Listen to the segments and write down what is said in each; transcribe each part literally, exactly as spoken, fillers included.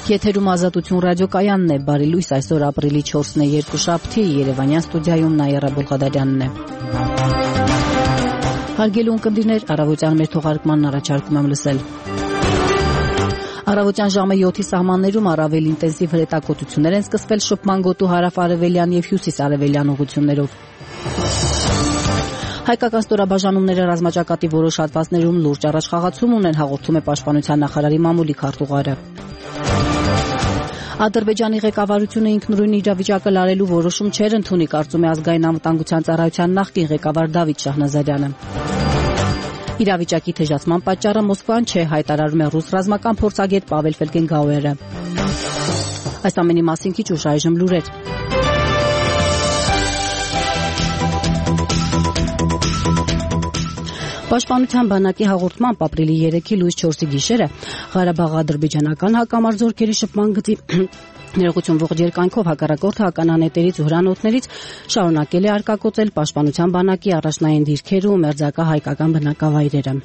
Եթերում Ազատություն ռադիոկայանն է, բարի լույս, այսօր ապրիլի չորսն է, երկուշաբթի, Երևանյան ստուդիայում Նաիրա Բոլղադարյանն է։ Հարգելի ունկնդիրներ, առավոտյան մեր թողարկմանն առաջարկում եմ լսել։ Առավոտյան ժամը յոթի սահմաններում առավել ինտենսիվ հրետակոծություններ են սկսվել շփման գոտու հարավ-արևելյան եւ հյուսիս-արևելյան ուղղություններով։ Հայկական ստորաբաժանումները ռազմաճակատի որոշ հատվածներում լուրջ առաջխաղացում ունեն, հաղորդում է Պաշտպանության նախարարի մամուլի քարտուղարը։ Ադրբեջանի ղեկավարությունը ինքնուրույն իրավիճակը լարելու որոշում չէր ընդունի, կարծում է Ազգային անվտանգության ծառայության նախկին ղեկավար Դավիթ Շահնազարյանը։ Իրավիճակի թեժացման պատճառը Մոսկվան չէ, հայտարարում է ռուս ռազմական փորձագետ Պավել Ֆելգենգաուերը։ Այս ամենի մասին քիչ ուշ այժմ լուրեր։ Պաշտպանության բանակի հաղորդմամբ ապրիլի երեքի լույս չորսի գիշերը Ղարաբաղ-ադրբեջանական հակամարտությունների շփման գծի ներողություն ողջ երկայնքով հակառակորդը հականանետերից ու հրանոթներից շարունակել է արկակոծել պաշտպանության բանակի առաջնային դիրքերը ու մերձակա հայկական բնակավայրերը։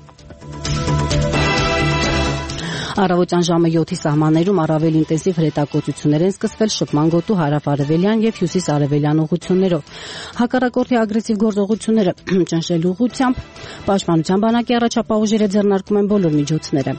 Առավոտյան ժամը յոթի սահմաններում առավել ինտենսիվ հրետակոծություններ են սկսվել շփման գոտու հարավ-արևելյան եւ հյուսիս-արևելյան ուղղություններով։ Հակառակորդի ագրեսիվ գործողությունները ճնշելու ուղղությամբ պաշտպանության բանակի առաջապահ ուժերը ձեռնարկում են բոլոր միջոցները։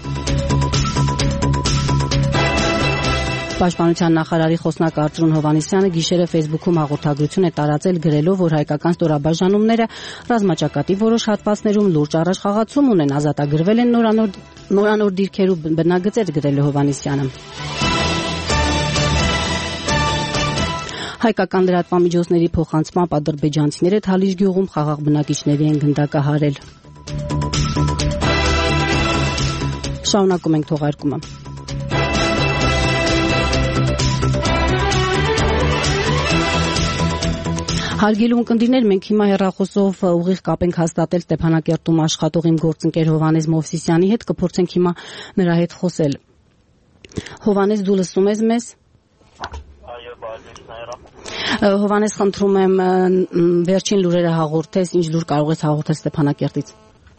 Պաշտպանության նախարարի խոսնակ Արծրուն Հովհաննիսյանը գիշերը Facebook-ում հաղորդագրություն է տարածել գրելով, որ հայկական ստորաբաժանումները ռազմաճակատի որոշ հատվածներում լուրջ առաջխաղացում ունեն, ազատագրվել են նորանոր նորանոր դիրքեր ու բնագծեր, գրել է Հովհաննիսյանը։ Հայկական լրատվամիջոցների փոխանցմամբ ադրբեջանցիները Թալիշ գյուղում խաղաղ բնակիչների են գնդակահարել։ Շարունակում ենք թողարկումը։ Հարգելի ունկնդիրներ, մենք հիմա հեռախոսով ուղիղ կապ ենք հաստատել Ստեփանակերտում աշխատող իմ գործընկեր Հովհաննես Մովսիսյանի հետ, կփորձենք հիմա նրա հետ խոսել։ Հովհաննես, դու լսում ես մեզ։ Այո, բարև Նաիրա։ Հովհաննես, խնդրում եմ վերջին լուրերը հաղորդես, ինչ լուր կարող ես հաղորդել Ստեփանակերտից։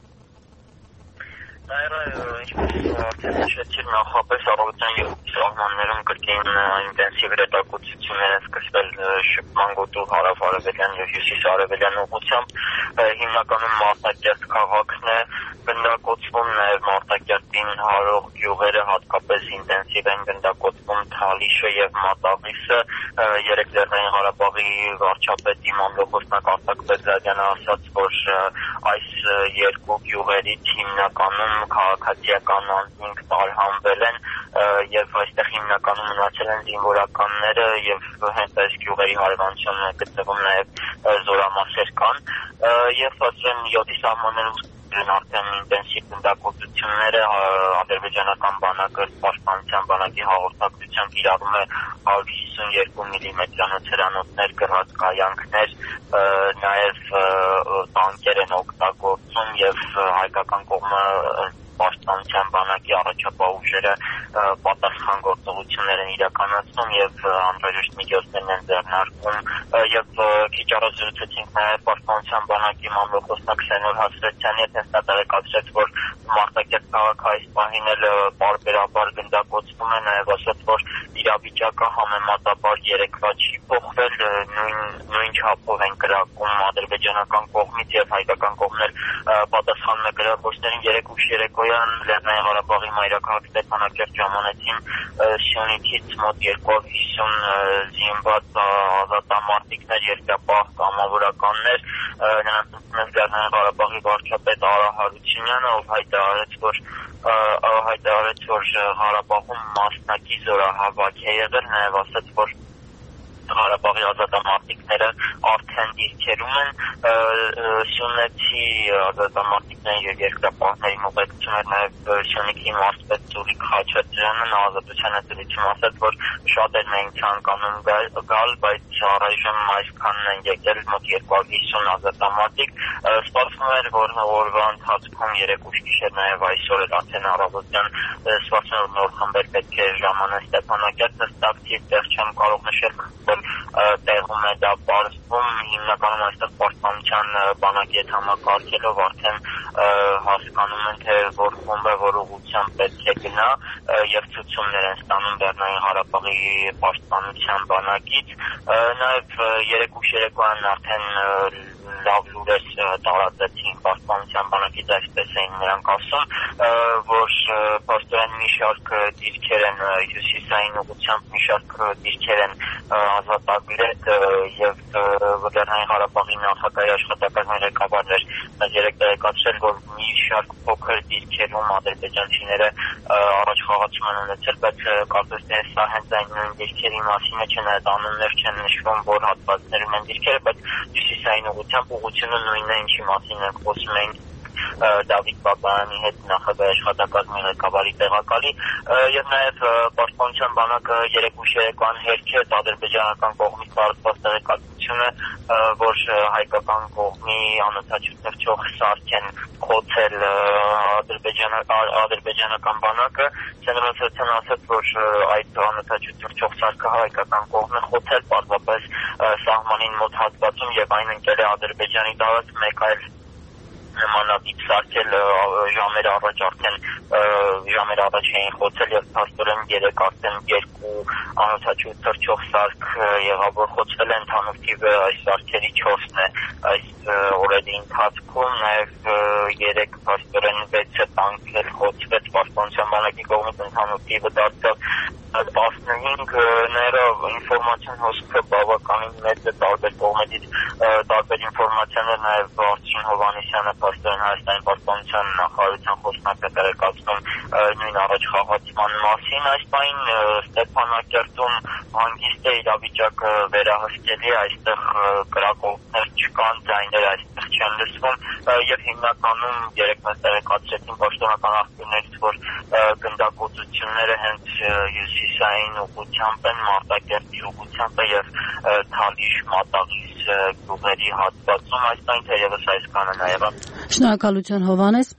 Նաիրա, ինչպես արդեն նշեցիր, նախապես առավոտյան յոթի սահմաններում կրկին ինտենսիվ հրետակոծություններ են սկսվել շփման գոտու հարավ-արևելյան եւ հյուսիս-արևելյան ուղղությամբ, հիմնականում Մարտակերտ քաղաքն է գնդակոծվում, նաեւ Մարտակերտին հարող գյուղերը հատկապես ինտենսիվ են գնդակոծվում, Թալիշը եւ Մատաղիսը, երեք Լեռնային Ղարաբաղի վարչապետ Մամլոքոսնակ Արտակ Բեգրադյանը ասաց, որ այս երկու գյուղերից հիմնականում քաղաքացիական անձինք տարհանվել են եւ այստեղ հիմնականում մնացել են զինվորականները եւ հենց այս գյուղերի հարևանությունում գտնվում նաեւ զորամասեր կան եւ ասեմ յոթի սահմաններում արդեն ինտենսիվ գնդակոծությունները ադրբեջանական բանակը պաշտպանության բանակի հաղորդակցությամբ կիրառում է հարյուր հիսունյոթ միլիմետրանոց հրանոթներ, գրած կայանքներ, նաեւ տանկեր են օգտագործում եւ հայկական կողմը պաշտպանության բանակի առաջապահ ուժերը պատասխան գործողություններ են իրականացնում եւ անհրաժեշտ միջոցներ են ձեռնարկում եւ քիչ առաջ զրուցեցինք նաեւ պաշտպանության բանակի մամլոքոսնակ Սենոր Հասրետյանի հետ, հենց նա տեղեկացրեց, որ Մարտակերտ քաղաքը այս պահին էլ պարբերաբար գնդակոծվում է, նաեւ ասաց, որ իրավիճակը համեմատաբար երեկվա չի փոխվել, նույն նույն չափով են կրակում ադրբեջանական կողմից եւ հայկական կողմներ պատասխանում է գրաբոչներին երեք ուշ երեկոյան Լեռնային Ղարաբաղի մայրաքաղաք Ստեփանակերտ ժամանեցին Սյունիքից մոտ երկու հարյուր հիսուն զինված ազատամարտիկներ, երկրապահ կամավորականներ, նրանց Լեռնային Ղարաբաղի վարչապետ Արա Հարությունյանը, ով հայտարարեց, որ հայտարարեց, որ Ղարաբաղում մասնակի զորահավաք է եղել, նաև ասաց, որ Ղարաբաղի ազատամարտիկները արդեն դիրքերում են, Սյունեցի ազատամարտիկների եւ երկրապահների ուղեկցում էր նաեւ Սյունիքի մարզպետ Ծուրիկ Խաչատրյանը, նա ազատությանը դրիչում ասաց, որ շատերն էին ցանկանում գալ, բայց առայժմ այսքանն են եկել մոտ երկու հարյուր հիսուն ազատամարտիկ, սպասվում էր, որ օրվա ընթացքում երեք ուշ գիշեր նաեւ այսօր էլ արդեն առավոտյան սպասվում էր նոր խմբեր պետք է ժամանեն Ստեփանակերտ, ըստ դեռ չեմ կարող նշել տեղում է դա պարզվում, հիմնականում այստեղ պաշտպանության բանակի հետ համակարգելով արդեն հասկանում են, թե որ խումբը որ ուղղությամբ պետք է գնա եւ ցուցումներ են ստանում Լեռնային Ղարաբաղի պաշտպանության բանակից, նաև երեկո շերեկոյան արդեն լավ լուրեր տարածեցին պաշտպանության բանակից, այսպես էին նրանք ասում, որ փաստորեն մի շարք դիրքեր են հյուսիսային ուղղությամբ, մի շարք դիրքեր են ազատագրել եւ Լեռնային Ղարաբաղի նախագահի աշխատակազմի ղեկավարներ մեզ երեկ տեղեկացրել, որ մի շարք փոքր դիրքերում ադրբեջանցիները առաջ խաղացում են ունեցել, բայց կարծես թե սա հենց այն նույն դիրքերի մասին է, չնայած անուններ չեն նշվում, որ հատվածներում են դիրքերը, բայց հյուսիսային ուղղությամբ ուղղությունը նույնն է, ինչի մասին ենք խոսում էին Դավիթ Բաբայանի հետ նախագահի աշխատակազմի ղեկավարի տեղակալի եւ նաեւ պաշտպանության բանակը երեկո շերեկոյան հերքեց ադրբեջանական կողմից տարածված տեղեկատվությունը, որ հայկական կողմի անօթաչու թռչող սարք են խոցել ադրբեջանական բանակը, ցենտրալական ասաց, որ այդ անօթաչու թռչող սարքը հայկական կողմն է խոցել պարզապես սահմանին մոտ հատվածում եւ այն ընկել է Ադրբեջանի տարածք, մեկ այլ նմանատիպ սարքել ժամեր առաջ արդեն ժամեր առաջ էին խոցել եւ փաստորեն երեք արդեն երկու անօթաչու թռչող սարք եղավ, որ խոցվել են, ընդհանուր թիվը այս սարքերի չորսն է այս օրերի ընթացքում, նաեւ երեք փաստորեն վեցը տանկ էլ խոցվեց պաշտպանության բանակի կողմից, ընդհանուր թիվը դարձավ տասնհինգ, ներով ինֆորմացիոն հոսքը բավականին մեծ է տարբեր կողմերից, տարբեր ինֆորմացիաներ, նաև Արսին Հովհաննիսյանը փաստորեն Հայաստանի պաշտպանության նախարարության խոսնակը տեղեկացնում նույն առաջ խաղացման մասին, այս պահին Ստեփանակերտում հանգիստ է, իրավիճակը վերահսկելի է, այստեղ կրակոցներ չկան, ձայներ այստեղ չեն լսվում եւ հիմնականում երեք մեզ տեղեկացրեցին պաշտոնական աղբյուրներից, որ գնդակոծությունները հենց հյուսիսային ուղղությամբ են, Մարտակերտի ուղղությամբ է եւ Թալիշ, Մատաղիս գյուղերի հատվածում, այսպես թերևս այսքանը նաեւ։ Շնորհակալություն Հովհաննես։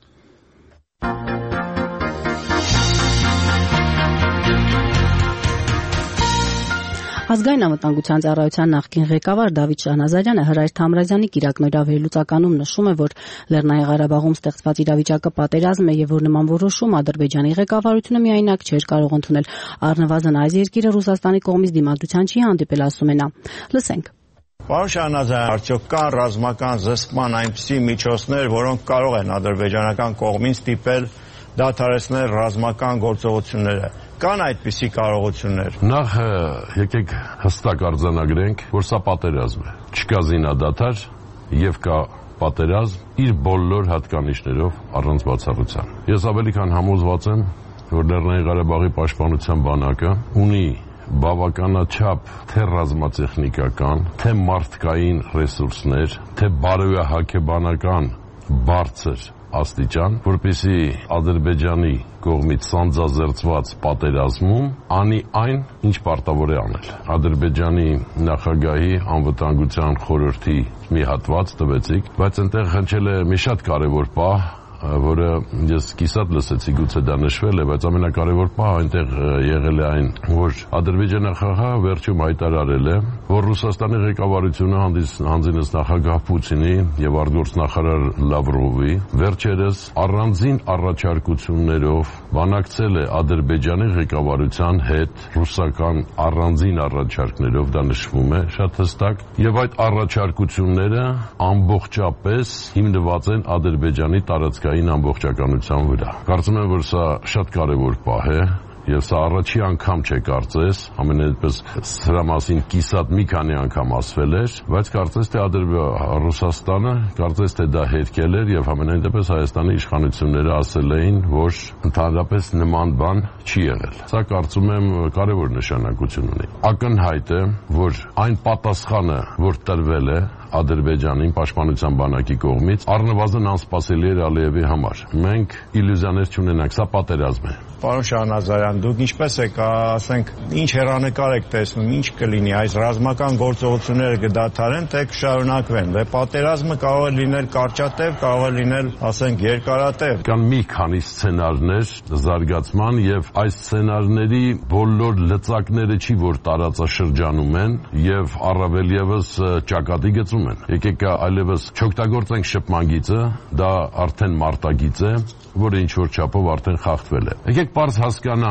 Ազգային անվտանգության ծառայության նախկին ղեկավար Դավիթ Շահնազարյանը Հրայր Թամրազյանի կիրակնօրյա վերլուծականում նշում է, որ Լեռնային Ղարաբաղում ստեղծված իրավիճակը պատերազմ է եւ որ նման որոշում Ադրբեջանի ղեկավարությունը միայնակ չէր կարող ընդունել։ Առնվազն այս երկիրը Ռուսաստանի կողմից դիմադրության չի հանդիպել, ասում է նա։ Լսենք։ Պարոն Շահնազարյան, արդյոք կան ռազմական զսպման այնպիսի միջոցներ, որոնք կարող են ադրբեջանական կողմին ստիպել դադարեցնել ռազմական գործողությունները։ Կան այդպիսի կարողություններ։ Նախ եկեք հստակ արձանագրենք, որ սա պատերազմ է։ Չկա զինադադար եւ կա պատերազմ իր բոլոր հատկանիշներով առանց բացառության։ Ես ավելի քան համոզված եմ, որ Լեռնային Ղարաբաղի պաշտպանության բանակը ունի բավականաչափ թե ռազմատեխնիկական, թե մարդկային ռեսուրսներ, թե բարոյահոգեբանական բարձր աստիճան, որպեսզի Ադրբեջանի կողմից սանձազերծված պատերազմում անի այն, ինչ պարտավոր է անել։ Ադրբեջանի նախագահի անվտանգության խորհրդի մի հատված տվեցիք, բայց այնտեղ հնչել է մի շատ կարևոր պահ, որը ես կիսատ լսեցի, գուցե դա նշվել է, բայց ամենակարևոր պահը այնտեղ եղել է այն, որ ադրբեջանախաղը վերջում հայտարարել է, որ Ռուսաստանի ղեկավարությունը հանձինս նախագահ Պուտինի եւ արտգործնախարար Լավրովի վերջերս առանձին առաջարկություններով բանակցել է Ադրբեջանի ղեկավարության հետ ռուսական առանձին առաջարկներով, դա նշվում է շատ հստակ, եւ այդ առաջարկությունները ամբողջապես հիմնված են Ադրբեջանի տարածքային ամբողջականության վրա։ Կարծում եմ, որ սա շատ կարևոր պահ է եւ սա առաջի անգամ չէ կարծես, ամենայնպես սրա մասին կիսատ մի քանի անգամ ասվել էր, բայց կարծես թե Ռուսաստանը կարծես թե դա հերքել էր եւ ամենայնպես Հայաստանի իշխանությունները ասել էին, որ ընդհանրապես նման բան չի եղել։ Սա կարծում եմ կարևոր նշանակություն ունի։ Ակնհայտ է, որ այն պատասխանը, որ տրվել է Ադրբեջանին պաշտպանության բանակի կողմից, առնվազն անսպասելի էր Ալիևի համար։ Մենք իլյուզիաներ չունենանք, սա պատերազմ է։ Պարոն Շահնազարյան, դուք ինչպես եք, ասենք, ինչ հեռանկար եք տեսնում, ինչ կլինի, այս ռազմական գործողությունները կդադարեն, թե կշարունակվեն։ Դե պատերազմը կարող է լինել կարճատև, կարող է լինել, ասենք, երկարատև։ Կան մի քանի սցենարներ զարգացման եւ այս սցենարների բոլոր լծակները չի որ տարածաշրջանում են եւ առավել եւս ճակատի գծում են։ Եկեք այլևս չօգտագործենք շփման գիծը, դա արդեն մարտագիծ է, որը ինչ որ չափով արդեն խախտվել է։ Եկեք պարզ հասկանանք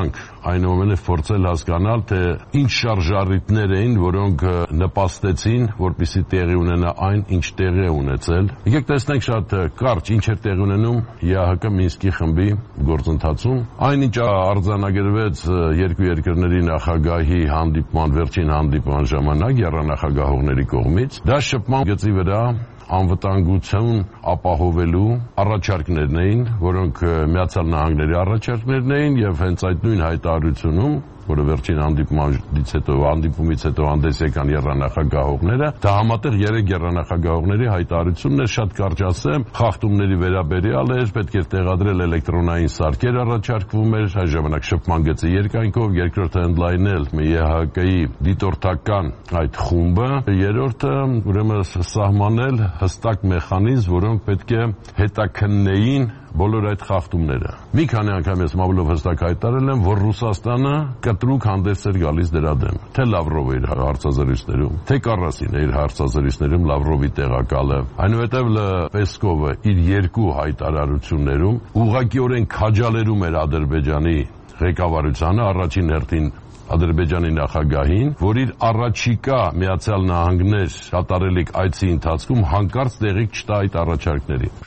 այնուամենայնիվ փորձել հասկանալ, թե ինչ շարժառիթներ էին, որոնք նպաստեցին, որպեսզի տեղի ունենա այն, ինչ տեղի է ունեցել։ Եկեք տեսնենք շատ կարճ ինչ էր տեղի ունենում ԵԱՀԿ Մինսկի խմբի գործընթացում։ Այնինչ արձանագրվեց երկու երկրների նախագահի հանդիպման վերջին հանդիպման ժամանակ եռանախագահողների կողմից, դա շփման գծի վրա անվտանգություն ապահովելու առաջարկներն էին, որոնք Միացյալ Նահանգների առաջարկներն էին եւ հենց այդ նույն հայտարարությունում, որը վերջին հանդիպումից հետո հանդիպումից հետո հանդես եկան եռանախագահողները, դա համատեղ երեք եռանախագահողների հայտարարությունն էր, շատ կարճ ասեմ, խախտումների վերաբերյալ էր, պետք էր տեղադրել էլեկտրոնային սարքեր առաջարկվում էր, այս ժամանակ շփման գծի երկայնքով, երկրորդը ընդլայնել ԵԱՀԿ-ի դիտորդական այդ խումբը, երրորդը ուրեմն սահմանել հստակ մեխանիզմ, որոնք պետք է հետաքննեին բոլոր այդ խախտումները։ Մի քանի անգամ ես մամուլով հստակ հայտարարել եմ, որ Ռուսաստանը կտրուկ հանդես էր գալիս դրա դեմ։ Թե Լավրովը իր հարցազրույցներում, թե Կառասինը իր հարցազրույցներում Լավրովի տեղակալը, այնուհետև Պեսկովը իր երկու հայտարարություններում ուղղակիորեն քաջալերում էր Ադրբեջանի ղեկավարությանը, առաջին հերթին Ադրբեջանի նախագահին, որ իր առաջիկա Միացյալ Նահանգներ կատարելիք այցի ընթացքում հանկարծ տեղի չտա այդ առաջարկներին։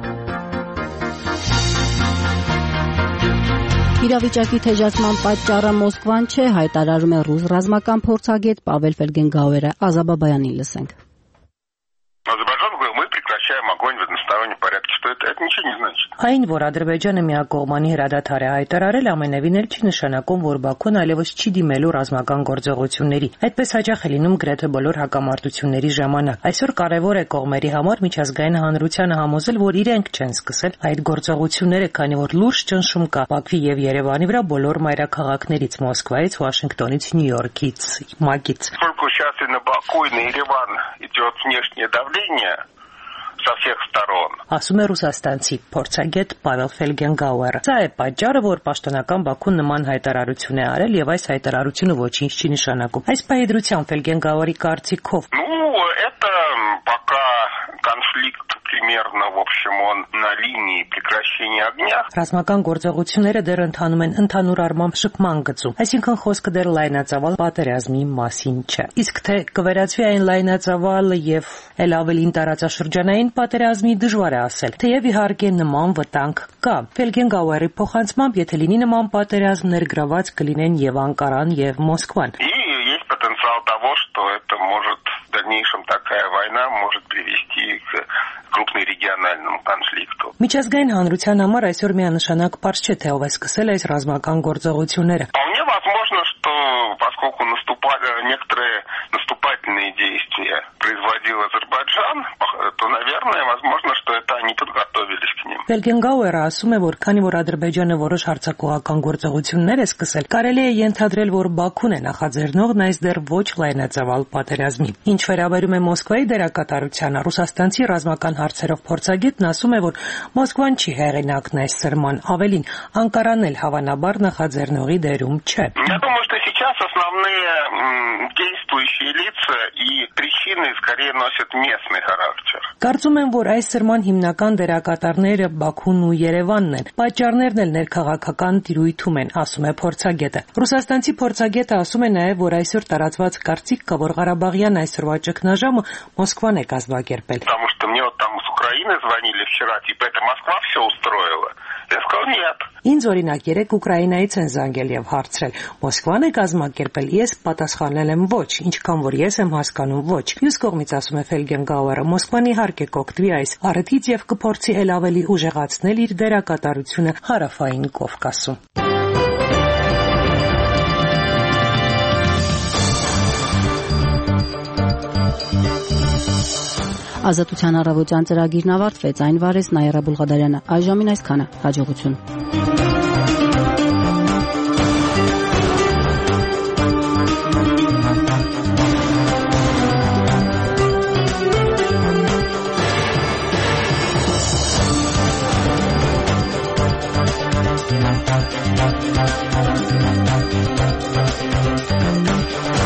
Իրավիճակի թեժացման պատճառը Մոսկվան չէ, հայտարարում է ռուս ռազմական փորձագետ Պավել Ֆելգենգաուերը։ Ազաբաբայանին լսենք։ Այն, որ Ադրբեջանը միակողմանի հրադադար է հայտարարել, ամենևին էլ չի նշանակում, որ Բաքուն այլևս չի դիմելու ռազմական գործողությունների։ Այդպես հաճախ է լինում գրեթե բոլոր հակամարտությունների ժամանակ։ Այսօր կարևոր է կողմերի համար միջազգային հանրությանը համոզել, որ իրենք չեն սկսել այդ գործողությունները, քանի որ луж ճնշում кա Բաքվի եւ Երևանի վրա բոլոր մայրաքաղաքներից՝ Մոսկվայից, Վաշինգտոնից, Նյու Յորքից, ՄԱԿ-ից։ со всех сторон. Ասում է ռուսաստանցի փորձագետ Պավել Ֆելգենգաուերը։ Սա է պատճառը, որ պաշտոնական Բաքուն նման հայտարարություն է արել եւ այս հայտարարությունը ոչինչ չի նշանակում։ Այս պահեդրության Ֆելգենգաուերի կարծիքով Ну, это пока конфликт примерно, в общем, он на линии прекращения огня. Ռազմական գործողությունները դեռ ընթանում են ընդհանուր առմամբ շփման գծում, այսինքն խոսքը դեռ լայնածավալ պատերազմի մասին չէ։ Իսկ թե կվերածվի այն լայնածավալ եւ ել ավելին տարածաշրջանային պատերազմի, դժվար է ասել, թեև իհարկե նման вտանգ կա։ Ֆելգենգաուերի փոխանցմամբ, եթե լինի նման պատերազմ, ներգրաված կլինեն եւ Անկարան եւ Մոսկվան։ И есть потенциал того, что это может в дальнейшем такая война может привести к крупному региональному конфликту. Միջազգային հանրության համար այսօր միանշանակ պարզ չէ, թե ով է սկսել այս ռազմական գործողությունները։ Вполне возможно, что поскольку наступали некоторые наступательные действия производил Азербайджан, то, наверное, возможно, что это они подготовились к ним. Ֆելգենգաուերը ասում է, որ քանի որ Ադրբեջանը որոշ հարձակողական գործողություններ է սկսել, կարելի է ենթադրել, որ Բաքուն է նախաձեռնողն այս դեռ ոչ լայնածավալ պատերազմի։ Ինչ վերաբերում է Մոսկվայի դերակատարությանը, ռուսաստանցի ռազմական հարցերով փորձագետն ասում է, որ Մոսկվան չի հեղինակն այս սրման, ավելին, Անկարանն էլ հավանաբար նախաձեռնողի դերում չէ։ Я думаю, что сейчас основные действующие лица и причины скорее носят местный характер. Կարծում եմ, որ այս սրման հիմնական դերակատարները Բաքուն ու Երևանն են։ Պատճառներն էլ ներքաղաքական տիրույթում են, ասում է փորձագետը։ Ռուսաստանցի փորձագետը ասում է նաև, որ այսօր տարածված կարծիք կա, որ Ղարաբաղյան այսօրվա ճգնաժամը Մոսկվան է կազմակերպել։ Потому что мне вот там с Украины звонили вчера, типа это Москва все устроила. Я сказал нет. Ինձ օրինակ երեք Ուկրաինայից են զանգել եւ հարցրել. Մոսկվան է կազմակերպել, ես պատասխանել եմ ոչ, ինչքան որ ես եմ հասկանում ոչ։ Մյուս կողմից ասում է Ֆելգենգաուերը, Մոսկվան իհարկե կօգտվի այս առիթից եւ կփորձի ել ավելի ուժեղացնել իր դերակատարությունը հարավային Կովկասում։ Ազատության առավոտյան ծրագիրն ավարտվեց, այն վարեց Նայիրա Բուլղադարյանը։ Այժմին այսքանը, հաջողություն։ We'll be right back.